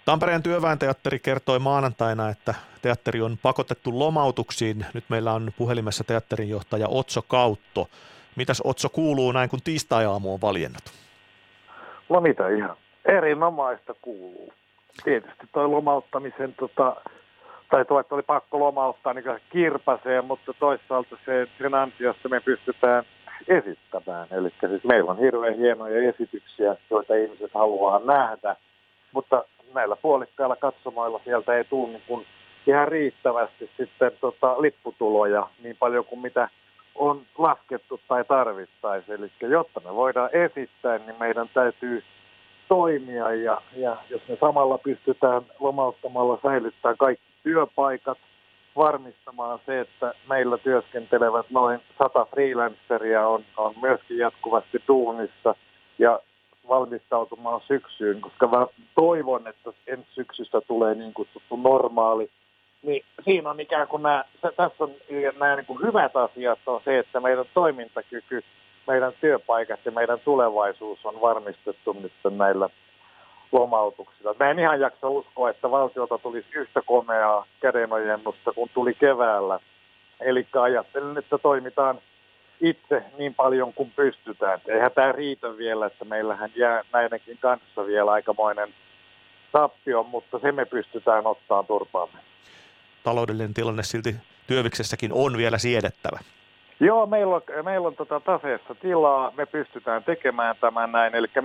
Tampereen työväenteatteri kertoi maanantaina, että teatteri on pakotettu lomautuksiin. Nyt meillä on puhelimessa teatterinjohtaja Otso Kautto. Mitäs Otso kuuluu näin, kun tiistai-aamu on valjennut? No mitä ihan erinomaista kuuluu. Tietysti toi lomauttamisen, tai tuo, että oli pakko lomauttaa, niin kyllä kirpasee, mutta toisaalta sen ansiosta me pystytään esittämään. Eli siis meillä on hirveän hienoja esityksiä, joita ihmiset haluaa nähdä, mutta näillä puolikkailla katsomoilla sieltä ei tule niin kuin ihan riittävästi sitten lipputuloja niin paljon kuin mitä on laskettu tai tarvittaisiin. Eli jotta me voidaan esittää, niin meidän täytyy toimia ja jos me samalla pystytään lomauttamalla säilyttämään kaikki työpaikat, varmistamaan se, että meillä työskentelevät noin 100 freelanceria on myöskin jatkuvasti duunissa ja valmistautumaan syksyyn, koska mä toivon, että ensi syksystä tulee niin kutsuttu normaali. Niin siinä on ikään kuin tässä on nämä niin kuin hyvät asiat on se, että meidän toimintakyky, meidän työpaikat ja meidän tulevaisuus on varmistettu nyt näillä lomautuksilla. Mä en ihan jaksa uskoa, että valtiolta tulisi yhtä komeaa kädenojennusta kuin tuli keväällä. Eli ajattelen, että toimitaan itse niin paljon kuin pystytään. Eihän tämä riitä vielä, että meillähän jää näidenkin kanssa vielä aikamoinen tappio, mutta se me pystytään ottaa turpaamme. Taloudellinen tilanne silti Työviksessäkin on vielä siedettävä. Joo, meillä on taseessa tilaa, me pystytään tekemään tämän näin, eli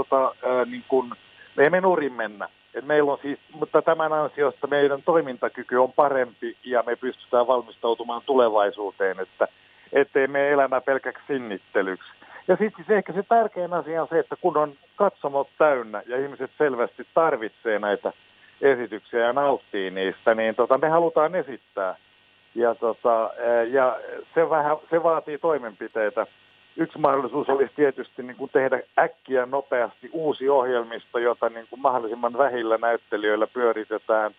me emme nurin mennä. Meillä on siis, mutta tämän ansiosta meidän toimintakyky on parempi ja me pystytään valmistautumaan tulevaisuuteen, ettei me elämä pelkäksi sinnittelyksi. Ja sitten siis ehkä se tärkein asia on se, että kun on katsomot täynnä ja ihmiset selvästi tarvitsee näitä esityksiä ja nauttii niistä, niin me halutaan esittää. Ja se vaatii toimenpiteitä. Yksi mahdollisuus olisi tietysti niin kuin tehdä äkkiä nopeasti uusi ohjelmisto, jota niin kuin mahdollisimman vähillä näyttelijöillä pyöritetään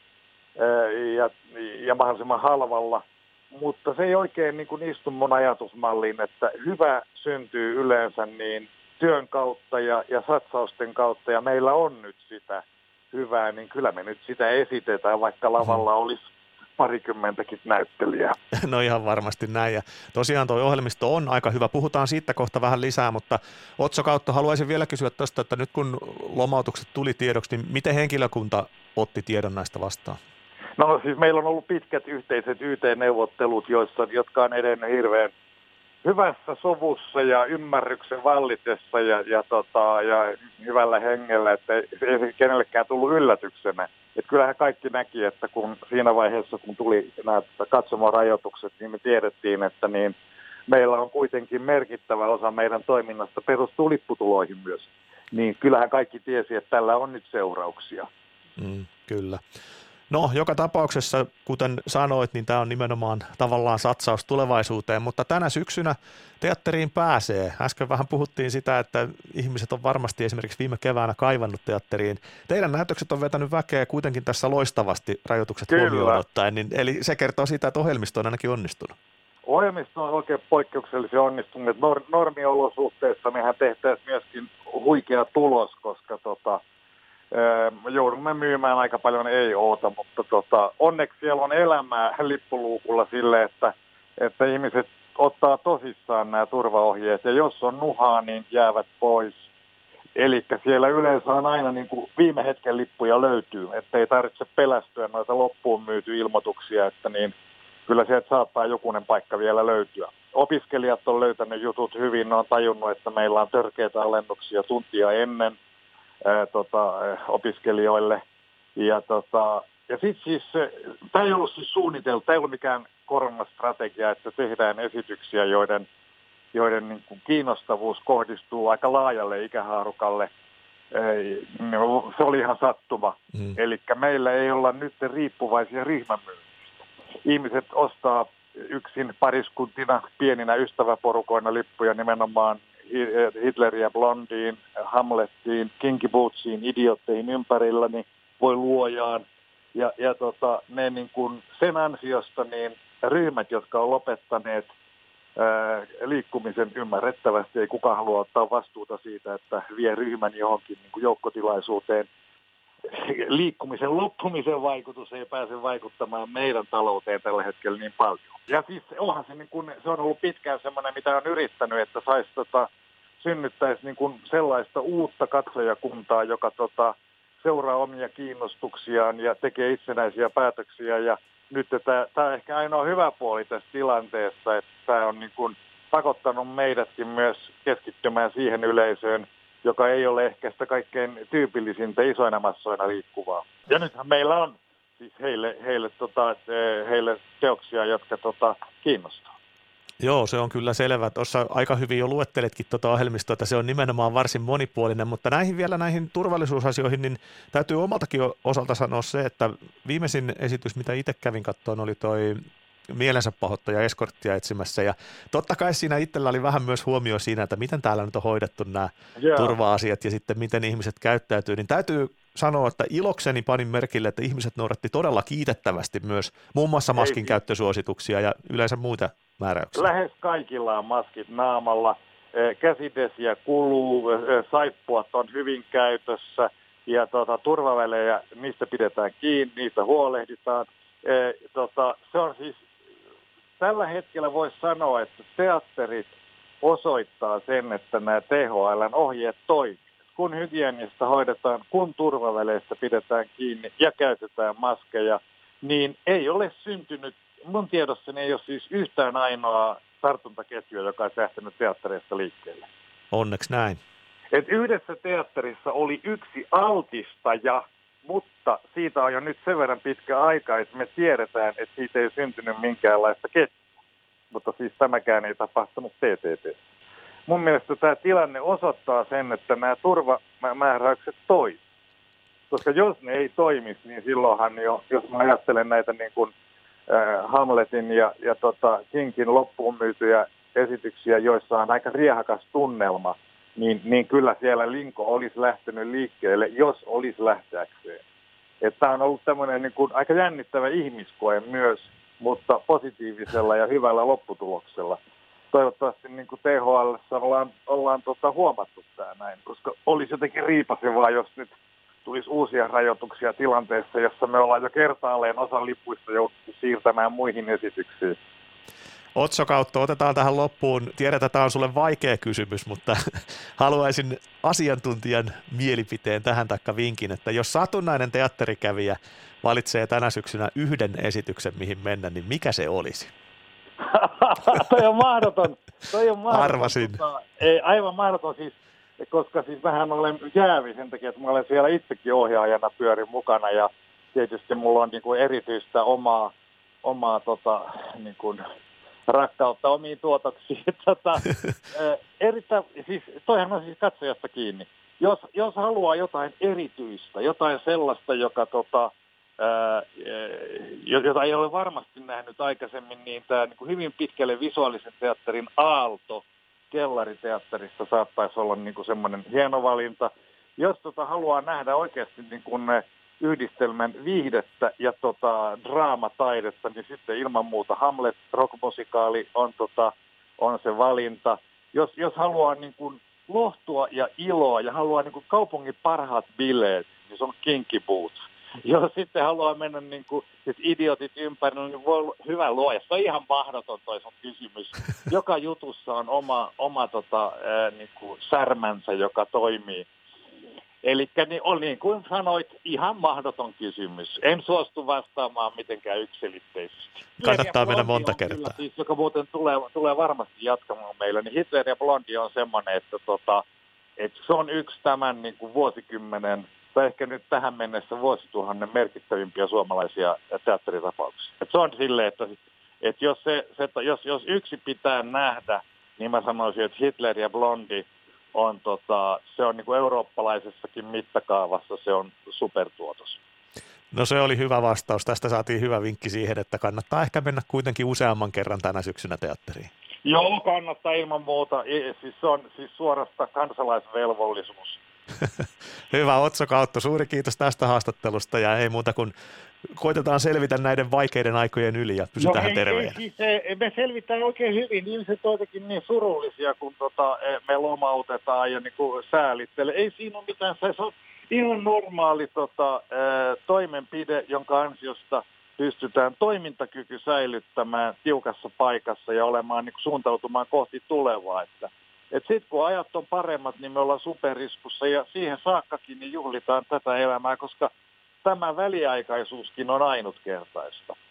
ja mahdollisimman halvalla. Mutta se ei oikein niin kuin istu mun ajatusmalliin, että hyvä syntyy yleensä niin työn kautta ja satsausten kautta, ja meillä on nyt sitä hyvää, niin kyllä me nyt sitä esitetään, vaikka lavalla olisi parikymmentäkin näyttelijää. No ihan varmasti näin, ja tosiaan tuo ohjelmisto on aika hyvä. Puhutaan siitä kohta vähän lisää, mutta Otso Kautto, haluaisin vielä kysyä tuosta, että nyt kun lomautukset tuli tiedoksi, niin miten henkilökunta otti tiedon näistä vastaan? No siis meillä on ollut pitkät yhteiset YT-neuvottelut, jotka on edennyt hirveän hyvässä sovussa ja ymmärryksen vallitessa ja hyvällä hengellä, että ei kenellekään tullut yllätyksenä. Että kyllähän kaikki näki, että kun siinä vaiheessa, kun tuli nämä katsomorajoitukset, niin me tiedettiin, että niin meillä on kuitenkin merkittävä osa meidän toiminnasta perustuu lipputuloihin myös. Niin kyllähän kaikki tiesi, että tällä on nyt seurauksia. Kyllä. No, joka tapauksessa, kuten sanoit, niin tämä on nimenomaan tavallaan satsaus tulevaisuuteen, mutta tänä syksynä teatteriin pääsee. Äsken vähän puhuttiin sitä, että ihmiset on varmasti esimerkiksi viime keväänä kaivannut teatteriin. Teidän näytökset on vetänyt väkeä kuitenkin tässä loistavasti rajoitukset huomioon ottaen, niin, eli se kertoo siitä, että ohjelmisto on ainakin onnistunut. Ohjelmisto on oikein poikkeuksellisen onnistunut. Normiolosuhteissa mehän tehtäisiin myöskin huikea tulos, koska joudumme myymään aika paljon ei-oota, mutta onneksi siellä on elämää lippuluukulla sille, että ihmiset ottaa tosissaan nämä turvaohjeet, ja jos on nuhaa, niin jäävät pois. Eli siellä yleensä on aina niin kuin viime hetken lippuja löytyy, ettei tarvitse pelästyä noita loppuun myyty ilmoituksia, että niin kyllä sieltä saattaa jokunen paikka vielä löytyä. Opiskelijat on löytänyt jutut hyvin, ne on tajunnut, että meillä on törkeitä alennuksia tuntia ennen opiskelijoille. Ja sitten siis, tämä ei ollut siis suunniteltu, tämä ei ollut mikään koronastrategia, että tehdään esityksiä, joiden niin kuin kiinnostavuus kohdistuu aika laajalle ikähaarukalle. Se oli ihan sattuma. Eli meillä ei olla nyt riippuvaisia ryhmämyynnistä. Ihmiset ostaa yksin pariskuntina, pieninä ystäväporukoina lippuja nimenomaan Hitleriä Blondiin, Hamlettiin, Kinky Bootsiin, idiotteihin ympärillä, niin voi luojaan. Ja ne niin kuin sen ansiosta niin ryhmät, jotka on lopettaneet liikkumisen ymmärrettävästi, ei kukaan halua ottaa vastuuta siitä, että vie ryhmän johonkin niin kuin joukkotilaisuuteen, liikkumisen loppumisen vaikutus ei pääse vaikuttamaan meidän talouteen tällä hetkellä niin paljon. Ja siis onhan se, niin kun, se on ollut pitkään semmoinen, mitä on yrittänyt, että saisi synnyttäisi niin kun sellaista uutta katsojakuntaa, joka seuraa omia kiinnostuksiaan ja tekee itsenäisiä päätöksiä. Ja nyt tämä on ehkä ainoa hyvä puoli tässä tilanteessa, että tämä on niin kun pakottanut meidätkin myös keskittymään siihen yleisöön, joka ei ole ehkä sitä kaikkein tyypillisintä isoina massoina liikkuvaa. Ja nythän meillä on siis heille teoksia, jotka kiinnostaa. Joo, se on kyllä selvä. Tuossa aika hyvin jo luetteletkin ohjelmistoa, että se on nimenomaan varsin monipuolinen, mutta näihin turvallisuusasioihin, niin täytyy omaltakin osalta sanoa se, että viimeisin esitys, mitä itse kävin katsomaan, oli toi mielensä pahoittaja eskorttia etsimässä, ja totta kai siinä itsellä oli vähän myös huomio siinä, että miten täällä nyt on hoidettu nämä turva-asiat ja sitten miten ihmiset käyttäytyy, niin täytyy sanoa, että ilokseni panin merkille, että ihmiset noudattivat todella kiitettävästi myös muun muassa maskin käyttösuosituksia ja yleensä muita määräyksiä. Lähes kaikilla on maskit naamalla, käsidesiä kuluu, saippuat on hyvin käytössä ja turvavälejä, niistä pidetään kiinni, niistä huolehditaan. Se on siis, tällä hetkellä voisi sanoa, että teatterit osoittaa sen, että nämä THL:n ohjeet toimivat. Kun hygieniasta hoidetaan, kun turvaväleistä pidetään kiinni ja käytetään maskeja, niin ei ole syntynyt, mun tiedossani ei ole siis yhtään ainoa tartuntaketjua, joka on lähtenyt teattereista liikkeelle. Onneksi näin. Et yhdessä teatterissa oli yksi altistaja, mutta siitä on jo nyt sen verran pitkä aika, että me tiedetään, että siitä ei syntynyt minkäänlaista ketjua. Mutta siis tämäkään ei tapahtunut TTT. Mun mielestä tämä tilanne osoittaa sen, että nämä turvamääräykset toimivat. Koska jos ne ei toimisi, niin silloinhan jo, jos mä ajattelen näitä niin kuin Hamletin ja Kinkin loppuun myytyjä esityksiä, joissa on aika riehakas tunnelma, niin kyllä siellä linko olisi lähtenyt liikkeelle, jos olisi lähteäkseen. Tämä on ollut tämmöinen niin kuin aika jännittävä ihmiskoe myös, mutta positiivisella ja hyvällä lopputuloksella. Toivottavasti niin kuin THL:ssä ollaan huomattu tämä näin, koska olisi jotenkin riipasevaa, jos nyt tulisi uusia rajoituksia tilanteessa, jossa me ollaan jo kertaalleen osa lipuista jouduttu siirtämään muihin esityksiin. Otso Kautto, otetaan tähän loppuun. Tiedetään, että tämä on sulle vaikea kysymys, mutta haluaisin asiantuntijan mielipiteen tähän taikka vinkin, että jos satunnainen teatterikävijä valitsee tänä syksynä yhden esityksen, mihin mennä, niin mikä se olisi? Toi on mahdoton. Arvasin. Aivan mahdoton siis, koska siis vähän olen jäävi sen takia, että mä olen siellä itsekin ohjaajana pyörin mukana ja tietysti mulla on niin kuin erityistä omaa niin kuin rakkautta omiin tuotoksiin. Siis, toihan on siis katsojasta kiinni. Jos haluaa jotain erityistä, jotain sellaista, joka jota ei ole varmasti nähnyt aikaisemmin, niin tämä niin kuin hyvin pitkälle visuaalisen teatterin aalto kellariteatterissa saattaisi olla niin kuin semmoinen hieno valinta. Jos haluaa nähdä oikeasti niin kuin yhdistelmän viihdettä ja draamataidetta, niin sitten ilman muuta Hamlet rockmusikaali on se valinta. Jos haluaa niin kuin lohtua ja iloa ja haluaa niin kuin kaupungin parhaat bileet, niin se on Kinky Boots. Jos sitten haluaa mennä niin kuin idiotit ympäri, niin voi hyvä luoja. Se on ihan mahdoton toi sun kysymys. Joka jutussa on oma niin kuin särmänsä, joka toimii. Eli niin kuin sanoit, ihan mahdoton kysymys. En suostu vastaamaan mitenkään yksiselitteisesti. Kannattaa mennä monta kertaa. Kyllä, siis, joka muuten tulee varmasti jatkamaan meillä, niin Hitler ja Blondie on semmoinen, että se on yksi tämän niin kuin vuosikymmenen, tai ehkä nyt tähän mennessä vuosituhannen merkittävimpiä suomalaisia teatteritapauksia. Se on silleen, että jos yksi pitää nähdä, niin mä sanoisin, että Hitler ja Blondie on se on niin kuin eurooppalaisessakin mittakaavassa se on supertuotos. No se oli hyvä vastaus. Tästä saatiin hyvä vinkki siihen, että kannattaa ehkä mennä kuitenkin useamman kerran tänä syksynä teatteriin. Joo, kannattaa ilman muuta. Siis se on siis suorasta kansalaisvelvollisuus. Hyvä Otso Kautto, suuri kiitos tästä haastattelusta ja ei muuta kuin koitetaan selvitä näiden vaikeiden aikojen yli ja pysytään terveenä. Siis me selvitään oikein hyvin. Ihmiset on jotenkin niin surullisia, kun me lomautetaan ja niin kuin säälittelee. Ei siinä ole mitään. ihan normaali toimenpide, jonka ansiosta pystytään toimintakyky säilyttämään tiukassa paikassa ja olemaan niin kuin suuntautumaan kohti tulevaa. Että sitten kun ajat on paremmat, niin me ollaan superiskussa ja siihen saakkakin niin juhlitaan tätä elämää, koska tämä väliaikaisuuskin on ainutkertaista.